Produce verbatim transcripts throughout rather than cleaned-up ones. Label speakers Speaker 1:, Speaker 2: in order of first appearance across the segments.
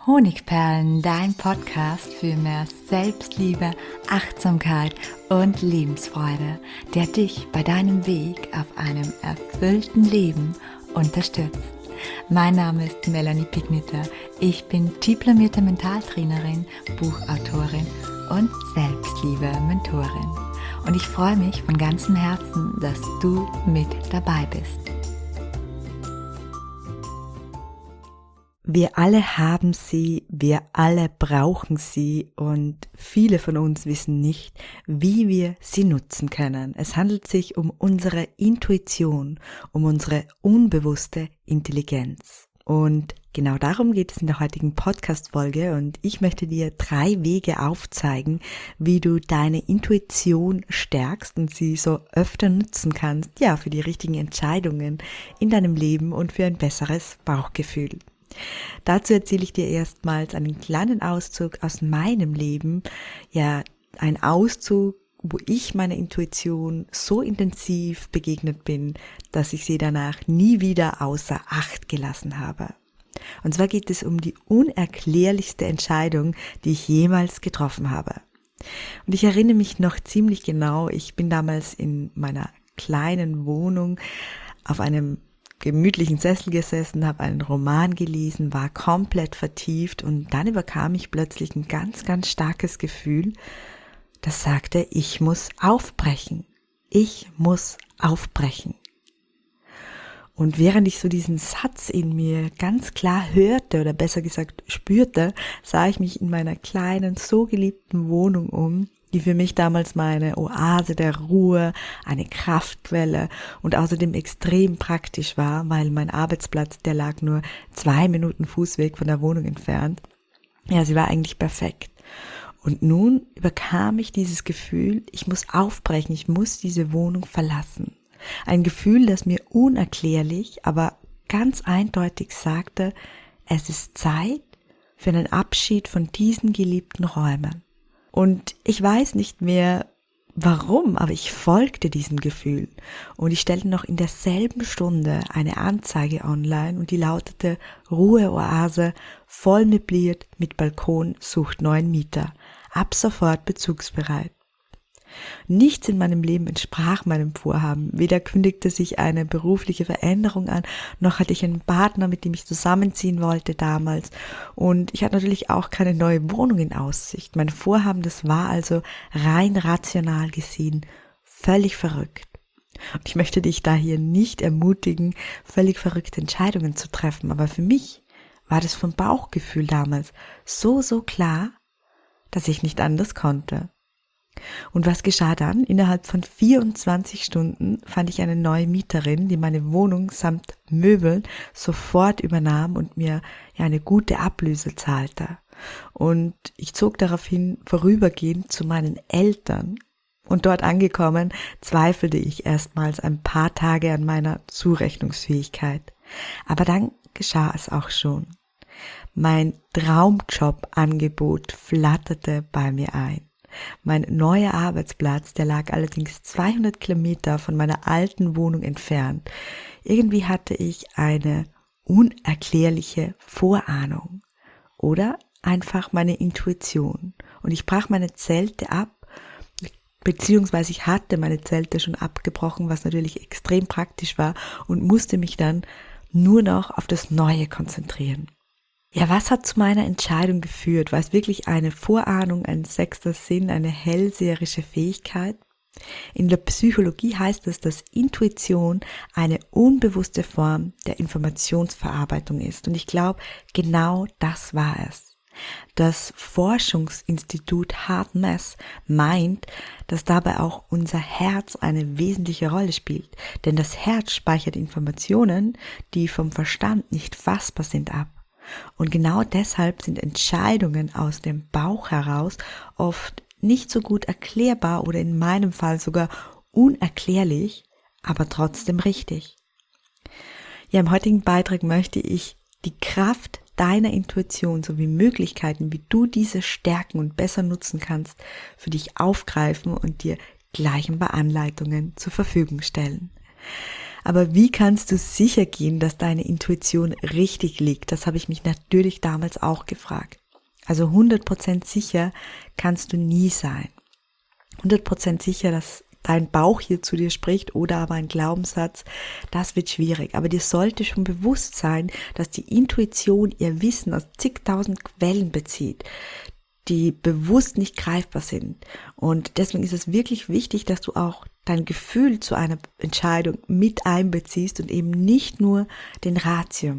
Speaker 1: Honigperlen, dein Podcast für mehr Selbstliebe, Achtsamkeit und Lebensfreude, der dich bei deinem Weg auf einem erfüllten Leben unterstützt. Mein Name ist Melanie Pigniter. Ich bin diplomierte Mentaltrainerin, Buchautorin und Selbstliebe-Mentorin. Und ich freue mich von ganzem Herzen, dass du mit dabei bist. Wir alle haben sie, wir alle brauchen sie und viele von uns wissen nicht, wie wir sie nutzen können. Es handelt sich um unsere Intuition, um unsere unbewusste Intelligenz. Und genau darum geht es in der heutigen Podcast-Folge und ich möchte dir drei Wege aufzeigen, wie du deine Intuition stärkst und sie so öfter nutzen kannst, ja, für die richtigen Entscheidungen in deinem Leben und für ein besseres Bauchgefühl. Dazu erzähle ich dir erstmals einen kleinen Auszug aus meinem Leben, ja, ein Auszug, wo ich meiner Intuition so intensiv begegnet bin, dass ich sie danach nie wieder außer Acht gelassen habe. Und zwar geht es um die unerklärlichste Entscheidung, die ich jemals getroffen habe. Und ich erinnere mich noch ziemlich genau, ich bin damals in meiner kleinen Wohnung auf einem gemütlichen Sessel gesessen, habe einen Roman gelesen, war komplett vertieft und dann überkam ich plötzlich ein ganz, ganz starkes Gefühl, das sagte, ich muss aufbrechen. Ich muss aufbrechen. Und während ich so diesen Satz in mir ganz klar hörte oder besser gesagt spürte, sah ich mich in meiner kleinen, so geliebten Wohnung um, die für mich damals meine Oase der Ruhe, eine Kraftquelle und außerdem extrem praktisch war, weil mein Arbeitsplatz, der lag nur zwei Minuten Fußweg von der Wohnung entfernt. Ja, sie war eigentlich perfekt. Und nun überkam ich dieses Gefühl, ich muss aufbrechen, ich muss diese Wohnung verlassen. Ein Gefühl, das mir unerklärlich, aber ganz eindeutig sagte, es ist Zeit für einen Abschied von diesen geliebten Räumen. Und ich weiß nicht mehr warum, aber ich folgte diesem Gefühl. Und ich stellte noch in derselben Stunde eine Anzeige online und die lautete Ruheoase, voll möbliert mit Balkon, sucht neuen Mieter. Ab sofort bezugsbereit. Nichts in meinem Leben entsprach meinem Vorhaben. Weder kündigte sich eine berufliche Veränderung an, noch hatte ich einen Partner, mit dem ich zusammenziehen wollte damals. Und ich hatte natürlich auch keine neue Wohnung in Aussicht. Mein Vorhaben, das war also rein rational gesehen völlig verrückt. Und ich möchte dich da hier nicht ermutigen, völlig verrückte Entscheidungen zu treffen. Aber für mich war das vom Bauchgefühl damals so, so klar, dass ich nicht anders konnte. Und was geschah dann? Innerhalb von vierundzwanzig Stunden fand ich eine neue Mieterin, die meine Wohnung samt Möbeln sofort übernahm und mir ja eine gute Ablöse zahlte. Und ich zog daraufhin vorübergehend zu meinen Eltern. Und dort angekommen, zweifelte ich erstmals ein paar Tage an meiner Zurechnungsfähigkeit. Aber dann geschah es auch schon. Mein Traumjob-Angebot flatterte bei mir ein. Mein neuer Arbeitsplatz, der lag allerdings zweihundert Kilometer von meiner alten Wohnung entfernt. Irgendwie hatte ich eine unerklärliche Vorahnung oder einfach meine Intuition. Und ich brach meine Zelte ab, beziehungsweise ich hatte meine Zelte schon abgebrochen, was natürlich extrem praktisch war und musste mich dann nur noch auf das Neue konzentrieren. Ja, was hat zu meiner Entscheidung geführt? War es wirklich eine Vorahnung, ein sechster Sinn, eine hellseherische Fähigkeit? In der Psychologie heißt es, dass Intuition eine unbewusste Form der Informationsverarbeitung ist. Und ich glaube, genau das war es. Das Forschungsinstitut HeartMath meint, dass dabei auch unser Herz eine wesentliche Rolle spielt. Denn das Herz speichert Informationen, die vom Verstand nicht fassbar sind, ab. Und genau deshalb sind Entscheidungen aus dem Bauch heraus oft nicht so gut erklärbar oder in meinem Fall sogar unerklärlich, aber trotzdem richtig. Ja, im heutigen Beitrag möchte ich die Kraft deiner Intuition sowie Möglichkeiten, wie du diese stärken und besser nutzen kannst, für dich aufgreifen und dir gleich ein paar Anleitungen zur Verfügung stellen. Aber wie kannst du sicher gehen, dass deine Intuition richtig liegt? Das habe ich mich natürlich damals auch gefragt. Also hundert Prozent sicher kannst du nie sein. hundert Prozent sicher, dass dein Bauch hier zu dir spricht oder aber ein Glaubenssatz, das wird schwierig. Aber dir sollte schon bewusst sein, dass die Intuition ihr Wissen aus zigtausend Quellen bezieht, die bewusst nicht greifbar sind. Und deswegen ist es wirklich wichtig, dass du auch dein Gefühl zu einer Entscheidung mit einbeziehst und eben nicht nur den Ratio.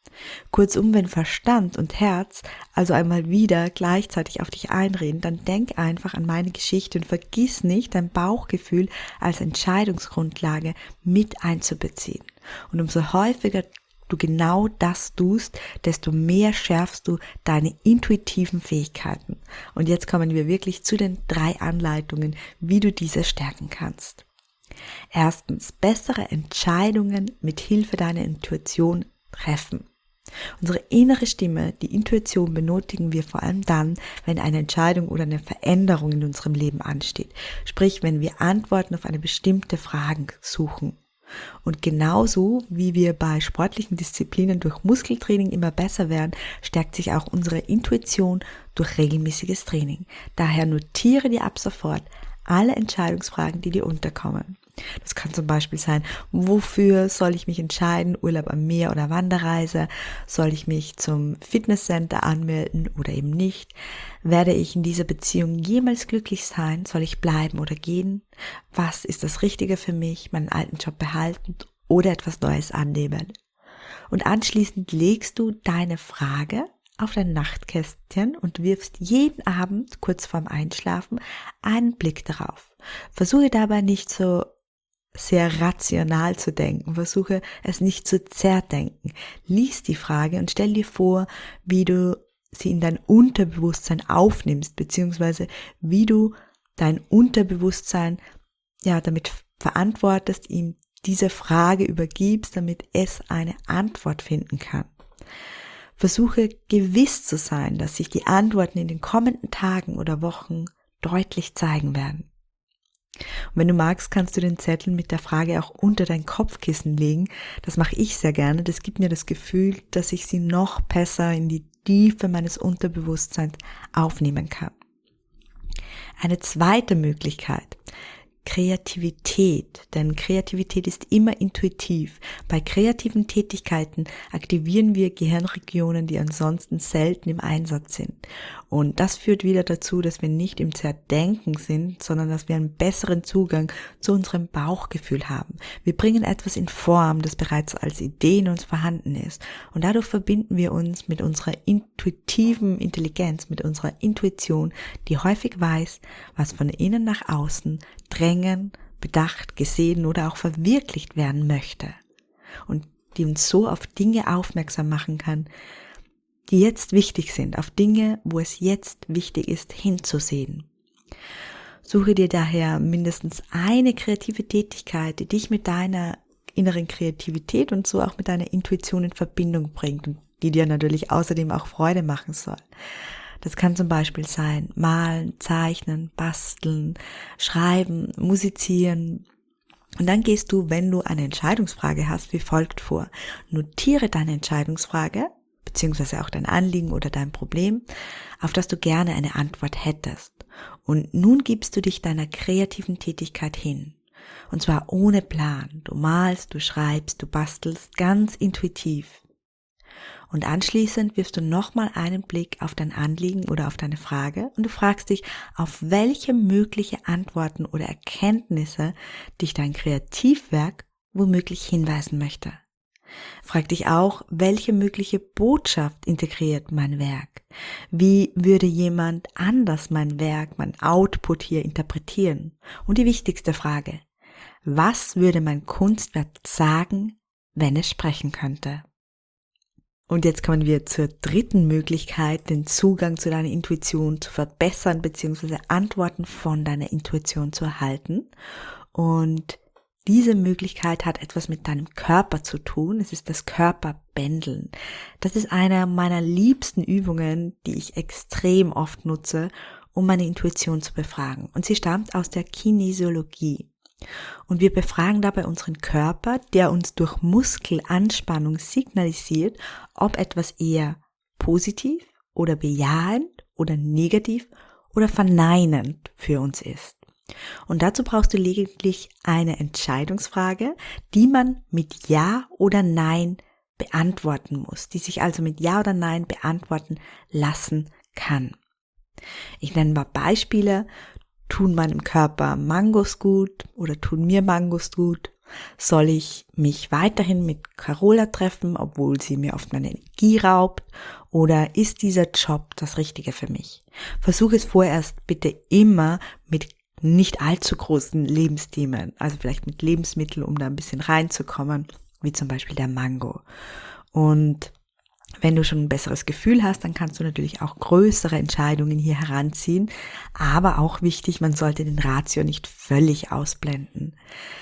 Speaker 1: Kurzum, wenn Verstand und Herz also einmal wieder gleichzeitig auf dich einreden, dann denk einfach an meine Geschichte und vergiss nicht, dein Bauchgefühl als Entscheidungsgrundlage mit einzubeziehen. Und umso häufiger du genau das tust, desto mehr schärfst du deine intuitiven Fähigkeiten. Und jetzt kommen wir wirklich zu den drei Anleitungen, wie du diese stärken kannst. Erstens, bessere Entscheidungen mit Hilfe deiner Intuition treffen. Unsere innere Stimme, die Intuition, benötigen wir vor allem dann, wenn eine Entscheidung oder eine Veränderung in unserem Leben ansteht. Sprich, wenn wir Antworten auf eine bestimmte Frage suchen. Und genauso wie wir bei sportlichen Disziplinen durch Muskeltraining immer besser werden, stärkt sich auch unsere Intuition durch regelmäßiges Training. Daher notiere dir ab sofort alle Entscheidungsfragen, die dir unterkommen. Das kann zum Beispiel sein, wofür soll ich mich entscheiden, Urlaub am Meer oder Wanderreise? Soll ich mich zum Fitnesscenter anmelden oder eben nicht? Werde ich in dieser Beziehung jemals glücklich sein? Soll ich bleiben oder gehen? Was ist das Richtige für mich, meinen alten Job behalten oder etwas Neues annehmen? Und anschließend legst du deine Frage auf dein Nachtkästchen und wirfst jeden Abend kurz vorm Einschlafen einen Blick darauf. Versuche dabei nicht so sehr rational zu denken, versuche es nicht zu zerdenken. Lies die Frage und stell dir vor, wie du sie in dein Unterbewusstsein aufnimmst, beziehungsweise wie du dein Unterbewusstsein ja damit verantwortest, ihm diese Frage übergibst, damit es eine Antwort finden kann. Versuche gewiss zu sein, dass sich die Antworten in den kommenden Tagen oder Wochen deutlich zeigen werden. Und wenn du magst, kannst du den Zettel mit der Frage auch unter dein Kopfkissen legen. Das mache ich sehr gerne. Das gibt mir das Gefühl, dass ich sie noch besser in die Tiefe meines Unterbewusstseins aufnehmen kann. Eine zweite Möglichkeit: Kreativität, denn Kreativität ist immer intuitiv. Bei kreativen Tätigkeiten aktivieren wir Gehirnregionen, die ansonsten selten im Einsatz sind. Und das führt wieder dazu, dass wir nicht im Zerdenken sind, sondern dass wir einen besseren Zugang zu unserem Bauchgefühl haben. Wir bringen etwas in Form, das bereits als Idee in uns vorhanden ist. Und dadurch verbinden wir uns mit unserer intuitiven Intelligenz, mit unserer Intuition, die häufig weiß, was von innen nach außen drängen, bedacht, gesehen oder auch verwirklicht werden möchte. Und die uns so auf Dinge aufmerksam machen kann, die jetzt wichtig sind, auf Dinge, wo es jetzt wichtig ist, hinzusehen. Suche dir daher mindestens eine kreative Tätigkeit, die dich mit deiner inneren Kreativität und so auch mit deiner Intuition in Verbindung bringt und die dir natürlich außerdem auch Freude machen soll. Das kann zum Beispiel sein, malen, zeichnen, basteln, schreiben, musizieren. Und dann gehst du, wenn du eine Entscheidungsfrage hast, wie folgt vor. Notiere deine Entscheidungsfrage, beziehungsweise auch dein Anliegen oder dein Problem, auf das du gerne eine Antwort hättest. Und nun gibst du dich deiner kreativen Tätigkeit hin. Und zwar ohne Plan. Du malst, du schreibst, du bastelst ganz intuitiv. Und anschließend wirfst du nochmal einen Blick auf dein Anliegen oder auf deine Frage und du fragst dich, auf welche mögliche Antworten oder Erkenntnisse dich dein Kreativwerk womöglich hinweisen möchte. Frag dich auch, welche mögliche Botschaft integriert mein Werk? Wie würde jemand anders mein Werk, mein Output hier interpretieren? Und die wichtigste Frage, was würde mein Kunstwerk sagen, wenn es sprechen könnte? Und jetzt kommen wir zur dritten Möglichkeit, den Zugang zu deiner Intuition zu verbessern bzw. Antworten von deiner Intuition zu erhalten. Und diese Möglichkeit hat etwas mit deinem Körper zu tun. Es ist das Körperbändeln. Das ist eine meiner liebsten Übungen, die ich extrem oft nutze, um meine Intuition zu befragen. Und sie stammt aus der Kinesiologie. Und wir befragen dabei unseren Körper, der uns durch Muskelanspannung signalisiert, ob etwas eher positiv oder bejahend oder negativ oder verneinend für uns ist. Und dazu brauchst du lediglich eine Entscheidungsfrage, die man mit Ja oder Nein beantworten muss, die sich also mit Ja oder Nein beantworten lassen kann. Ich nenne mal Beispiele. Tun meinem Körper Mangos gut oder tun mir Mangos gut? Soll ich mich weiterhin mit Carola treffen, obwohl sie mir oft meine Energie raubt? Oder ist dieser Job das Richtige für mich? Versuche es vorerst bitte immer mit nicht allzu großen Lebensthemen, also vielleicht mit Lebensmitteln, um da ein bisschen reinzukommen, wie zum Beispiel der Mango. Und wenn du schon ein besseres Gefühl hast, dann kannst du natürlich auch größere Entscheidungen hier heranziehen. Aber auch wichtig, man sollte den Ratio nicht völlig ausblenden.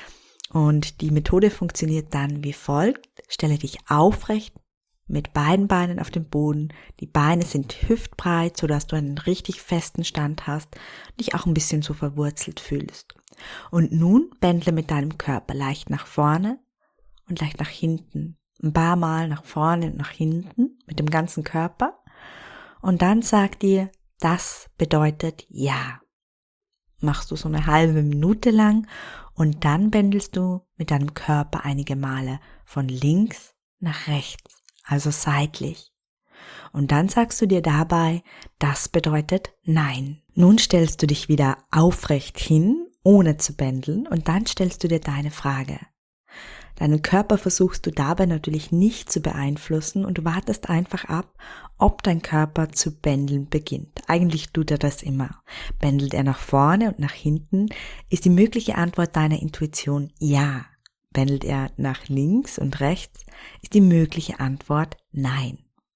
Speaker 1: Und die Methode funktioniert dann wie folgt. Stelle dich aufrecht mit beiden Beinen auf dem Boden. Die Beine sind hüftbreit, sodass du einen richtig festen Stand hast, dich auch ein bisschen so verwurzelt fühlst. Und nun pendle mit deinem Körper leicht nach vorne und leicht nach hinten. Ein paar Mal nach vorne und nach hinten mit dem ganzen Körper. Und dann sag dir, das bedeutet Ja. Machst du so eine halbe Minute lang und dann pendelst du mit deinem Körper einige Male von links nach rechts, also seitlich. Und dann sagst du dir dabei, das bedeutet Nein. Nun stellst du dich wieder aufrecht hin, ohne zu pendeln, und dann stellst du dir deine Frage. Deinen Körper versuchst du dabei natürlich nicht zu beeinflussen und du wartest einfach ab, ob dein Körper zu pendeln beginnt. Eigentlich tut er das immer. Pendelt er nach vorne und nach hinten, ist die mögliche Antwort deiner Intuition Ja. Pendelt er nach links und rechts, ist die mögliche Antwort Nein.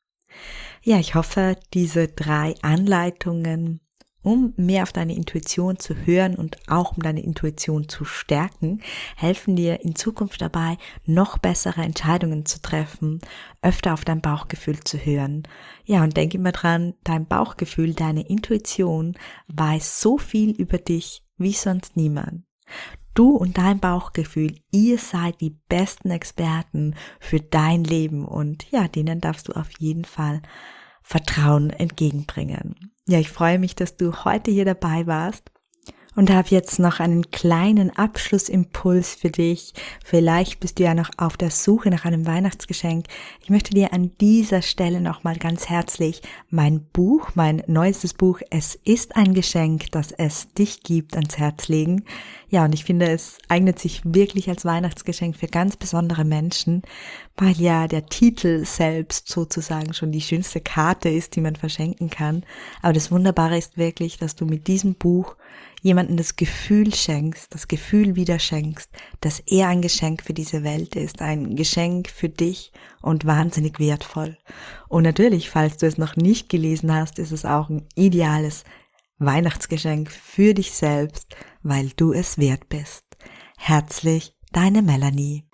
Speaker 1: Ja, ich hoffe, diese drei Anleitungen, um mehr auf deine Intuition zu hören und auch um deine Intuition zu stärken, helfen dir in Zukunft dabei, noch bessere Entscheidungen zu treffen, öfter auf dein Bauchgefühl zu hören. Ja, und denk immer dran, dein Bauchgefühl, deine Intuition weiß so viel über dich wie sonst niemand. Du und dein Bauchgefühl, ihr seid die besten Experten für dein Leben und ja, denen darfst du auf jeden Fall Vertrauen entgegenbringen. Ja, ich freue mich, dass du heute hier dabei warst und habe jetzt noch einen kleinen Abschlussimpuls für dich. Vielleicht bist du ja noch auf der Suche nach einem Weihnachtsgeschenk. Ich möchte dir an dieser Stelle nochmal ganz herzlich mein Buch, mein neuestes Buch, Es ist ein Geschenk, das es dich gibt, ans Herz legen. Ja, und ich finde, es eignet sich wirklich als Weihnachtsgeschenk für ganz besondere Menschen, weil ja der Titel selbst sozusagen schon die schönste Karte ist, die man verschenken kann. Aber das Wunderbare ist wirklich, dass du mit diesem Buch jemandem das Gefühl schenkst, das Gefühl wieder schenkst, dass er ein Geschenk für diese Welt ist, ein Geschenk für dich und wahnsinnig wertvoll. Und natürlich, falls du es noch nicht gelesen hast, ist es auch ein ideales Weihnachtsgeschenk für dich selbst, weil du es wert bist. Herzlich, deine Melanie.